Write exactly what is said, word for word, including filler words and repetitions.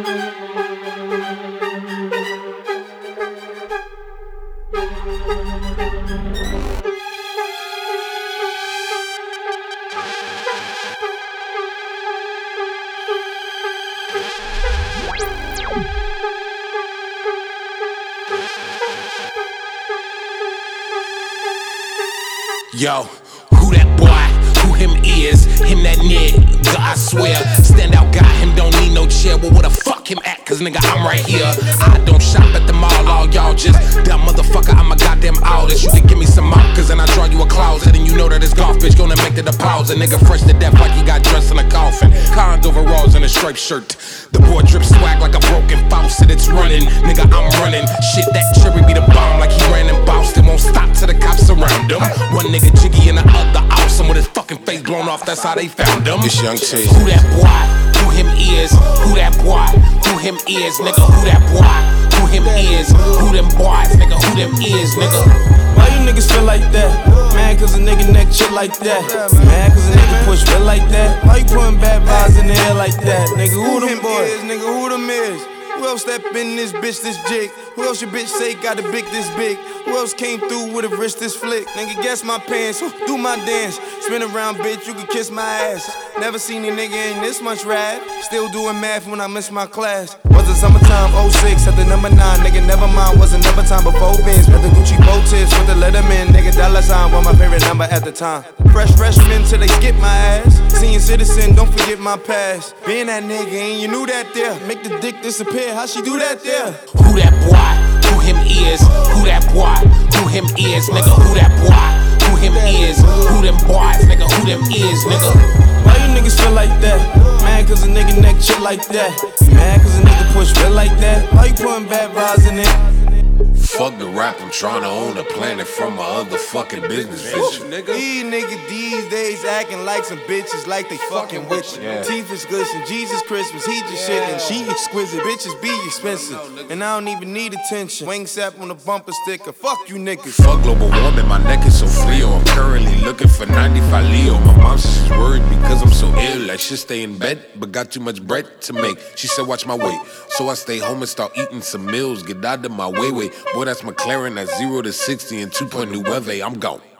Yo, who that boy? Who him is? Him that nigga, I swear. Stand out guy, him don't need no chair. Well, where the fuck him at? Cause nigga, I'm right here. I don't shop at the mall, all y'all just dumb motherfucker. I'm a goddamn artist. You can give me some markers and I draw you a closet. And you know that this golf bitch gonna make the deposit. Nigga fresh to death like he got dressed in a coffin. Cons overalls and a striped shirt. The boy drip swag like a broken faucet. It's running, nigga, I'm running. Shit, that cherry be the bomb like he ran in Boston. Won't stop till the cops surround him. One nigga jiggy and the other awesome with his fucking face blown off. That's how they found him. It's Young T. Who that boy? Who him is? Who that boy? Who him is? Nigga, who that boy? Who him is? Who them boys? Nigga, who them is? Nigga. Why you niggas feel like that? Mad cause a nigga neck shit like that. Mad cause a nigga push feel like that. Why you putting bad vibes in the air like that? Nigga, who them boys? Nigga, who them is? Who else step in this bitch this jig? Who else your bitch say got a big this big? Who else came through with a wrist this flick? Nigga, guess my pants, do my dance. Spin around, bitch, you can kiss my ass. Never seen a nigga in this much rap. Still doing math when I miss my class. Was it summertime, oh six, at the number nine. Nigga, never mind, was another time before Vince. At the Gucci bow tips with the Letterman. Nigga, dollar sign was my favorite number at the time. Fresh freshman till they skip my ass. Senior citizen, don't forget my past. Being that nigga and you knew that there. Make the dick disappear, how she do that there? Who that boy? Who him is? Who that boy? Who him is? Nigga, who that boy? Who him is? Who them boys? Nigga, who them is? Nigga. Why you niggas feel like that? Mad cause a nigga neck shit like that. Mad cause a nigga push feel like that. Why you putting bad vibes in it? Fuck the rap, I'm tryna own a planet from my other fucking business vision. These niggas these days acting like some bitches like they fucking with you. Yeah. Teeth is glisten, Jesus Christmas, he just yeah. shit and she exquisite. Bitches be expensive, and I don't even need attention. Wing sap on a bumper sticker, fuck you niggas. Fuck global warming, my neck is so frio. I'm currently looking for ninety-five Leo. My mom says she's worried because I'm so ill. Like should stay in bed, but got too much bread to make. She said watch my weight, so I stay home and start eating some meals. Get out of my way, way. Boy, that's McLaren at zero to sixty and two point new weather. I'm gone.